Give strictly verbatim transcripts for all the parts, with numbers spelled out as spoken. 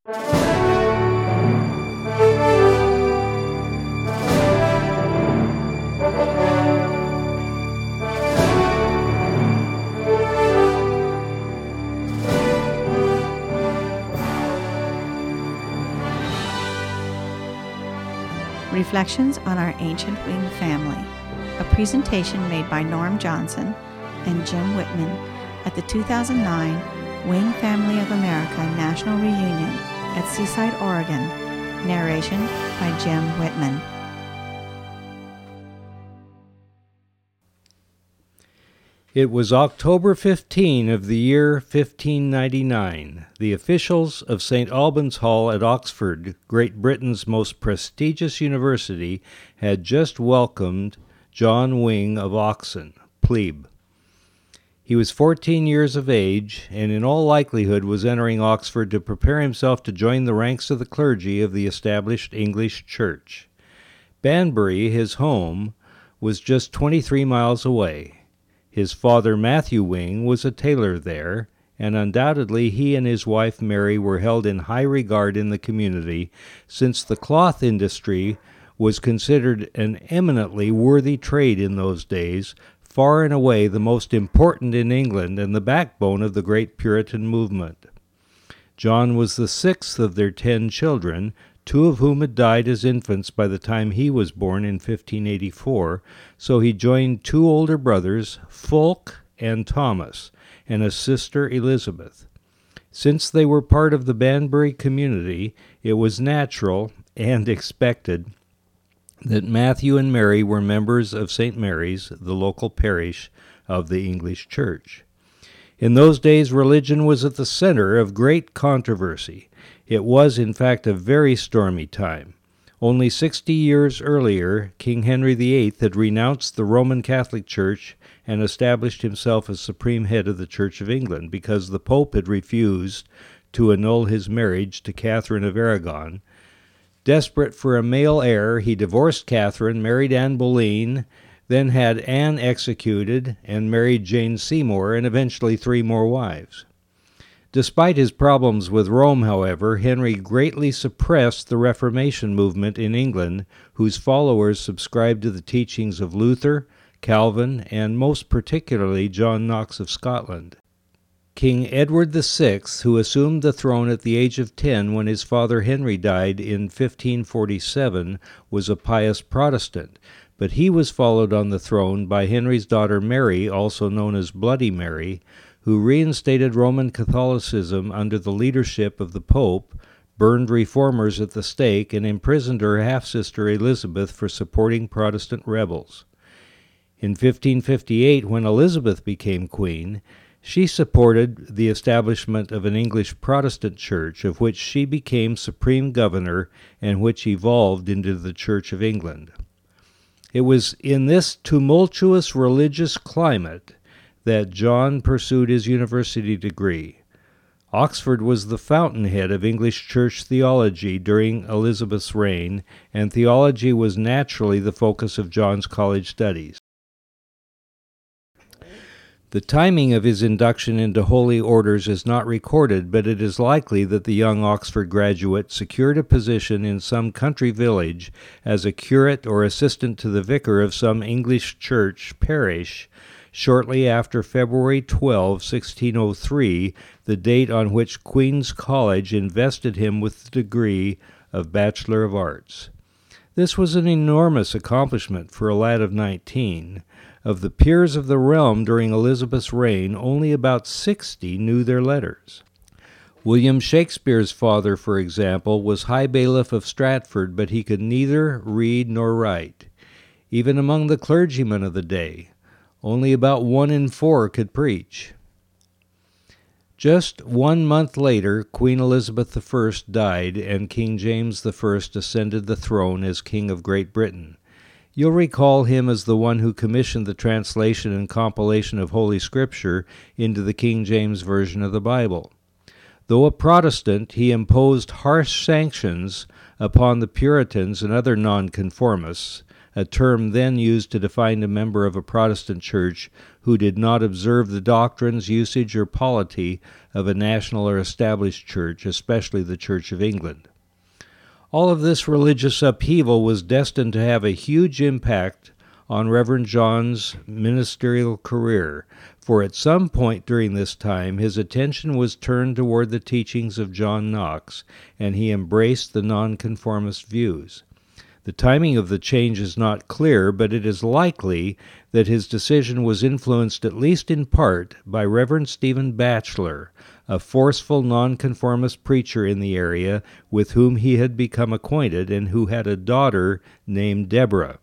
Reflections on Our Ancient Wing Family, a presentation made by Norm Johnson and Jim Whitman at the two thousand nine Wing Family of America National Reunion at Seaside, Oregon. Narration by Jim Whitman. It was October fifteenth of the year fifteen ninety-nine. The officials of Saint Albans Hall at Oxford, Great Britain's most prestigious university, had just welcomed John Wing of Oxon, plebe. He was fourteen years of age, and in all likelihood was entering Oxford to prepare himself to join the ranks of the clergy of the established English Church. Banbury, his home, was just twenty-three miles away. His father, Matthew Wing, was a tailor there, and undoubtedly he and his wife Mary were held in high regard in the community, since the cloth industry was considered an eminently worthy trade in those days, far and away the most important in England and the backbone of the great Puritan movement. John was the sixth of their ten children, two of whom had died as infants by the time he was born in fifteen eighty-four, so he joined two older brothers, Fulk and Thomas, and a sister, Elizabeth. Since they were part of the Banbury community, it was natural and expected that Matthew and Mary were members of Saint Mary's, the local parish of the English Church. In those days, religion was at the center of great controversy. It was, in fact, a very stormy time. Only sixty years earlier, King Henry the Eighth had renounced the Roman Catholic Church and established himself as supreme head of the Church of England because the Pope had refused to annul his marriage to Catherine of Aragon. Desperate for a male heir, he divorced Catherine, married Anne Boleyn, then had Anne executed, and married Jane Seymour, and eventually three more wives. Despite his problems with Rome, however, Henry greatly suppressed the Reformation movement in England, whose followers subscribed to the teachings of Luther, Calvin, and most particularly John Knox of Scotland. King Edward the Sixth, who assumed the throne at the age of ten when his father Henry died in fifteen forty-seven, was a pious Protestant, but he was followed on the throne by Henry's daughter Mary, also known as Bloody Mary, who reinstated Roman Catholicism under the leadership of the Pope, burned reformers at the stake, and imprisoned her half-sister Elizabeth for supporting Protestant rebels. In fifteen fifty-eight, when Elizabeth became queen, she supported the establishment of an English Protestant church, of which she became supreme governor and which evolved into the Church of England. It was in this tumultuous religious climate that John pursued his university degree. Oxford was the fountainhead of English church theology during Elizabeth's reign, and theology was naturally the focus of John's college studies. The timing of his induction into holy orders is not recorded, but it is likely that the young Oxford graduate secured a position in some country village as a curate or assistant to the vicar of some English church parish shortly after February twelfth, sixteen oh three, the date on which Queen's College invested him with the degree of Bachelor of Arts. This was an enormous accomplishment for a lad of nineteen. Of the peers of the realm during Elizabeth's reign, only about sixty knew their letters. William Shakespeare's father, for example, was High Bailiff of Stratford, but he could neither read nor write. Even among the clergymen of the day, only about one in four could preach. Just one month later, Queen Elizabeth the First died, and King James the First ascended the throne as King of Great Britain. You'll recall him as the one who commissioned the translation and compilation of Holy Scripture into the King James Version of the Bible. Though a Protestant, he imposed harsh sanctions upon the Puritans and other nonconformists, a term then used to define a member of a Protestant church who did not observe the doctrines, usage, or polity of a national or established church, especially the Church of England. All of this religious upheaval was destined to have a huge impact on Reverend John's ministerial career, for at some point during this time his attention was turned toward the teachings of John Knox, and he embraced the nonconformist views. The timing of the change is not clear, but it is likely that his decision was influenced at least in part by Reverend Stephen Batchelor, a forceful nonconformist preacher in the area with whom he had become acquainted and who had a daughter named Deborah.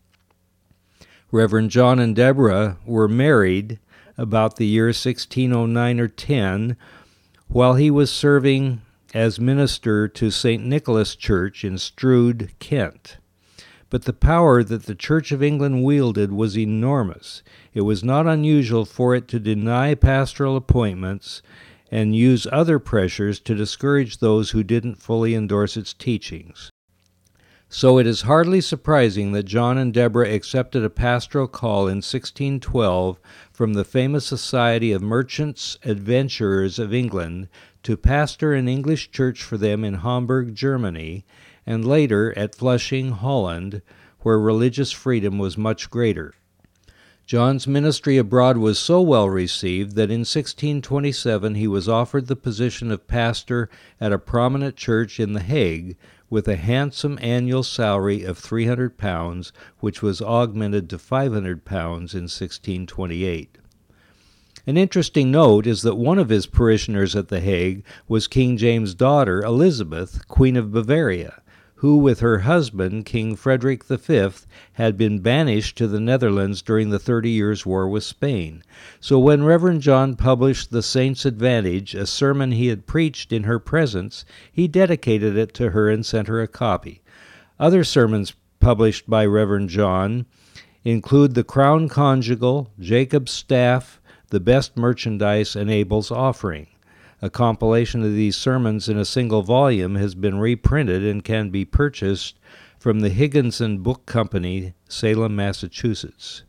Reverend John and Deborah were married about the year sixteen oh nine or ten while he was serving as minister to Saint Nicholas Church in Strood, Kent. But the power that the Church of England wielded was enormous. It was not unusual for it to deny pastoral appointments and use other pressures to discourage those who didn't fully endorse its teachings. So it is hardly surprising that John and Deborah accepted a pastoral call in sixteen twelve from the famous Society of Merchants Adventurers of England to pastor an English church for them in Hamburg, Germany, and later at Flushing, Holland, where religious freedom was much greater. John's ministry abroad was so well received that in sixteen twenty-seven he was offered the position of pastor at a prominent church in The Hague, with a handsome annual salary of three hundred pounds, which was augmented to five hundred pounds in sixteen twenty-eight. An interesting note is that one of his parishioners at The Hague was King James' daughter, Elizabeth, Queen of Bavaria, who with her husband, King Frederick the Fifth, had been banished to the Netherlands during the Thirty Years' War with Spain. So when Reverend John published The Saint's Advantage, a sermon he had preached in her presence, he dedicated it to her and sent her a copy. Other sermons published by Reverend John include The Crown Conjugal, Jacob's Staff, The Best Merchandise, and Abel's Offering. A compilation of these sermons in a single volume has been reprinted and can be purchased from the Higginson Book Company, Salem, Massachusetts.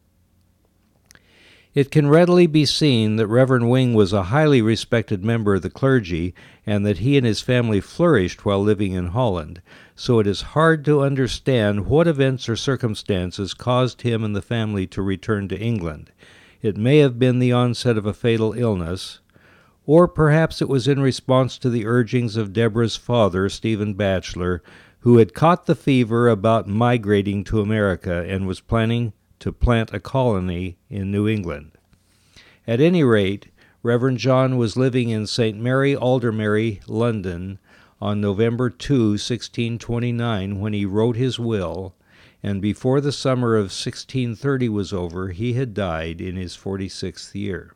It can readily be seen that Reverend Wing was a highly respected member of the clergy and that he and his family flourished while living in Holland, so it is hard to understand what events or circumstances caused him and the family to return to England. It may have been the onset of a fatal illness, or perhaps it was in response to the urgings of Deborah's father, Stephen Batchelor, who had caught the fever about migrating to America and was planning to plant a colony in New England. At any rate, Reverend John was living in Saint Mary Aldermary, London, on November second, sixteen twenty-nine, when he wrote his will, and before the summer of sixteen thirty was over, he had died in his forty-sixth year.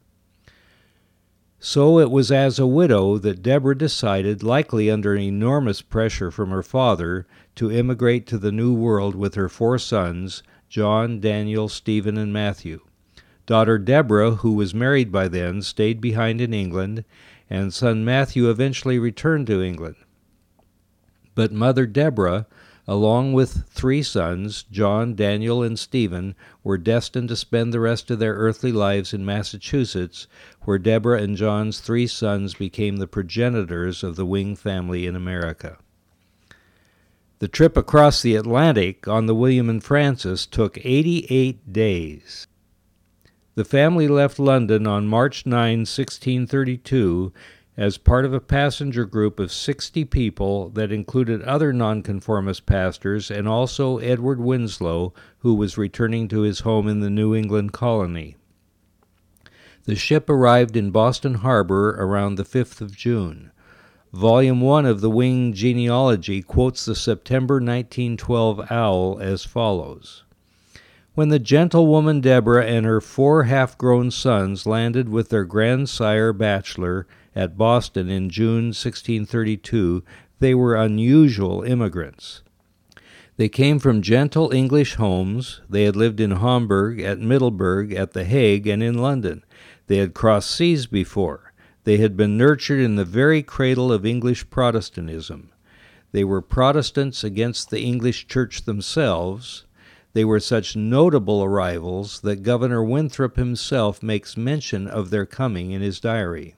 So it was as a widow that Deborah decided, likely under enormous pressure from her father, to immigrate to the New World with her four sons, John, Daniel, Stephen, and Matthew. Daughter Deborah, who was married by then, stayed behind in England, and son Matthew eventually returned to England. But Mother Deborah, along with three sons, John, Daniel, and Stephen, were destined to spend the rest of their earthly lives in Massachusetts, where Deborah and John's three sons became the progenitors of the Wing family in America. The trip across the Atlantic on the William and Francis took eighty-eight days. The family left London on March ninth, sixteen thirty-two, as part of a passenger group of sixty people that included other nonconformist pastors and also Edward Winslow, who was returning to his home in the New England colony. The ship arrived in Boston Harbor around the fifth of June. Volume one of the Wing genealogy quotes the September nineteen twelve owl as follows. When the gentlewoman Deborah and her four half-grown sons landed with their grandsire Batchelor at Boston in June sixteen thirty-two, they were unusual immigrants. They came from gentle English homes. They had lived in Hamburg, at Middelburg, at The Hague, and in London. They had crossed seas before. They had been nurtured in the very cradle of English Protestantism. They were Protestants against the English Church themselves. They were such notable arrivals that Governor Winthrop himself makes mention of their coming in his diary.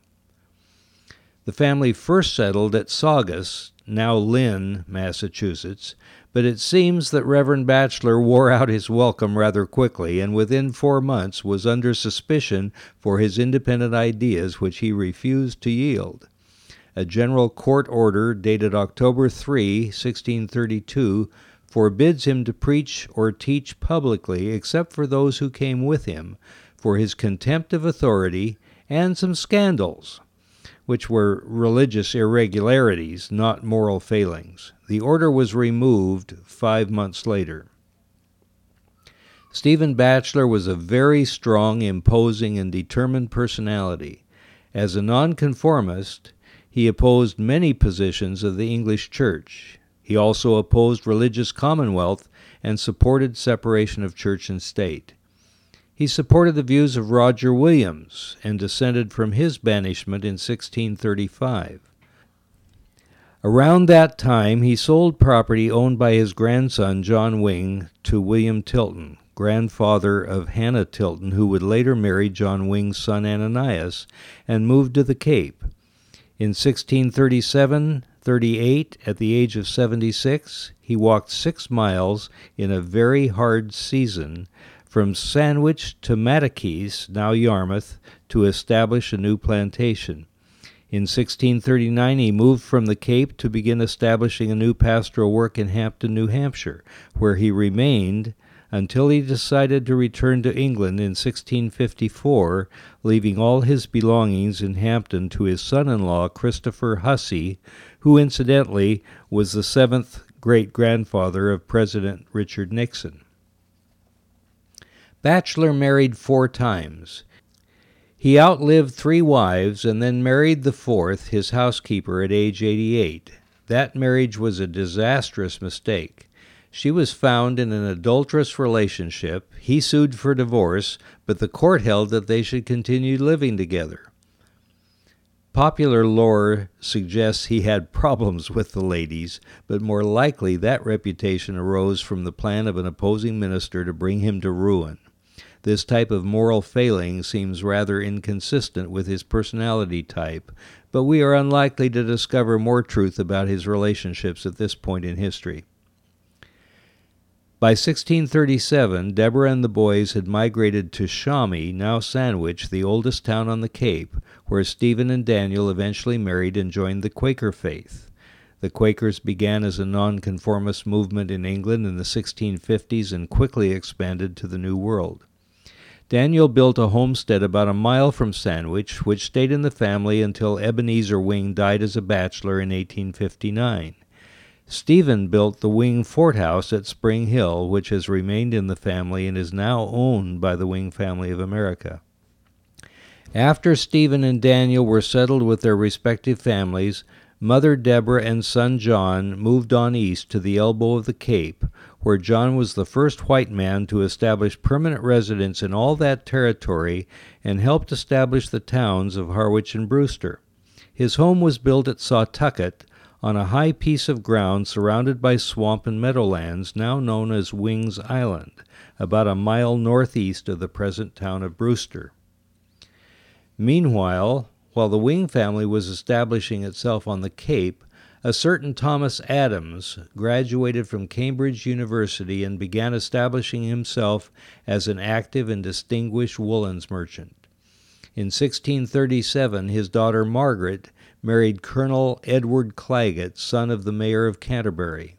The family first settled at Saugus, now Lynn, Massachusetts, but it seems that Reverend Batchelor wore out his welcome rather quickly, and within four months was under suspicion for his independent ideas, which he refused to yield. A general court order dated October third, sixteen thirty-two, forbids him to preach or teach publicly except for those who came with him, for his contempt of authority and some scandals, which were religious irregularities, not moral failings. The order was removed five months later. Stephen Batchelor was a very strong, imposing, and determined personality. As a nonconformist, he opposed many positions of the English Church. He also opposed religious commonwealth and supported separation of church and state. He supported the views of Roger Williams and descended from his banishment in sixteen thirty-five. Around that time, he sold property owned by his grandson, John Wing, to William Tilton, grandfather of Hannah Tilton, who would later marry John Wing's son Ananias, and moved to the Cape. In sixteen thirty-seven thirty-eight, at the age of seventy-six, he walked six miles in a very hard season from Sandwich to Matakees, now Yarmouth, to establish a new plantation. In sixteen thirty-nine, he moved from the Cape to begin establishing a new pastoral work in Hampton, New Hampshire, where he remained until he decided to return to England in sixteen fifty-four, leaving all his belongings in Hampton to his son-in-law, Christopher Hussey, who incidentally was the seventh great-grandfather of President Richard Nixon. Batchelor married four times. He outlived three wives and then married the fourth, his housekeeper, at age eighty-eight. That marriage was a disastrous mistake. She was found in an adulterous relationship. He sued for divorce, but the court held that they should continue living together. Popular lore suggests he had problems with the ladies, but more likely that reputation arose from the plan of an opposing minister to bring him to ruin. This type of moral failing seems rather inconsistent with his personality type, but we are unlikely to discover more truth about his relationships at this point in history. By sixteen thirty-seven, Deborah and the boys had migrated to Shawnee, now Sandwich, the oldest town on the Cape, where Stephen and Daniel eventually married and joined the Quaker faith. The Quakers began as a nonconformist movement in England in the sixteen fifties and quickly expanded to the New World. Daniel built a homestead about a mile from Sandwich, which stayed in the family until Ebenezer Wing died as a bachelor in eighteen fifty-nine. Stephen built the Wing Fort House at Spring Hill, which has remained in the family and is now owned by the Wing family of America. After Stephen and Daniel were settled with their respective families, Mother Deborah and son John moved on east to the elbow of the Cape, where John was the first white man to establish permanent residence in all that territory and helped establish the towns of Harwich and Brewster. His home was built at Sawtucket, on a high piece of ground surrounded by swamp and meadowlands, now known as Wings Island, about a mile northeast of the present town of Brewster. Meanwhile, while the Wing family was establishing itself on the Cape, a certain Thomas Adams graduated from Cambridge University and began establishing himself as an active and distinguished woolens merchant. In sixteen thirty-seven, his daughter Margaret married Colonel Edward Claggett, son of the mayor of Canterbury.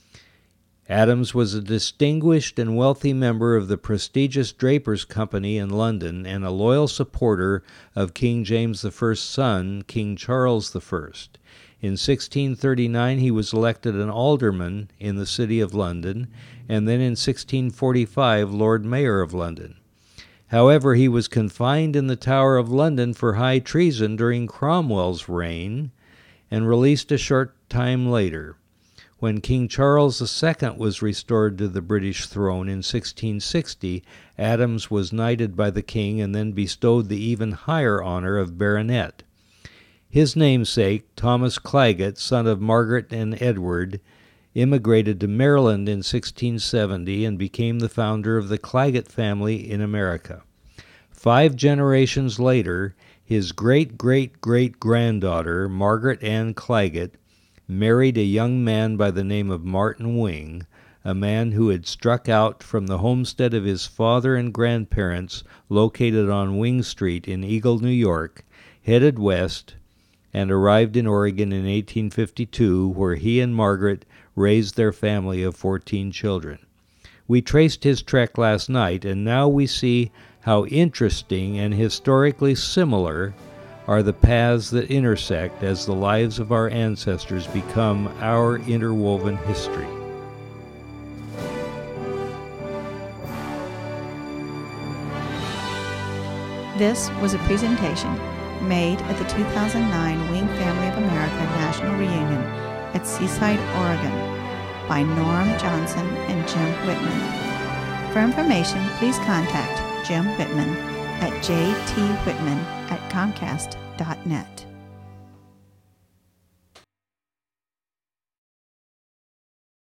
Adams was a distinguished and wealthy member of the prestigious Drapers' Company in London and a loyal supporter of King James the First's son, King Charles the First. In sixteen thirty-nine, he was elected an alderman in the city of London, and then in sixteen forty-five, Lord Mayor of London. However, he was confined in the Tower of London for high treason during Cromwell's reign and released a short time later. When King Charles the Second was restored to the British throne in sixteen sixty, Adams was knighted by the king and then bestowed the even higher honor of baronet. His namesake, Thomas Claggett, son of Margaret and Edward, immigrated to Maryland in sixteen seventy and became the founder of the Claggett family in America. Five generations later, his great-great-great-granddaughter, Margaret Ann Claggett, married a young man by the name of Martin Wing, a man who had struck out from the homestead of his father and grandparents located on Wing Street in Eagle, New York, headed west, and arrived in Oregon in eighteen fifty-two, where he and Margaret raised their family of fourteen children. We traced his trek last night, and now we see how interesting and historically similar are the paths that intersect as the lives of our ancestors become our interwoven history. This was a presentation made at the two thousand nine Wing Family of America National Reunion at Seaside, Oregon, by Norm Johnson and Jim Whitman. For information, please contact Jim Whitman at j t whitman at comcast dot net.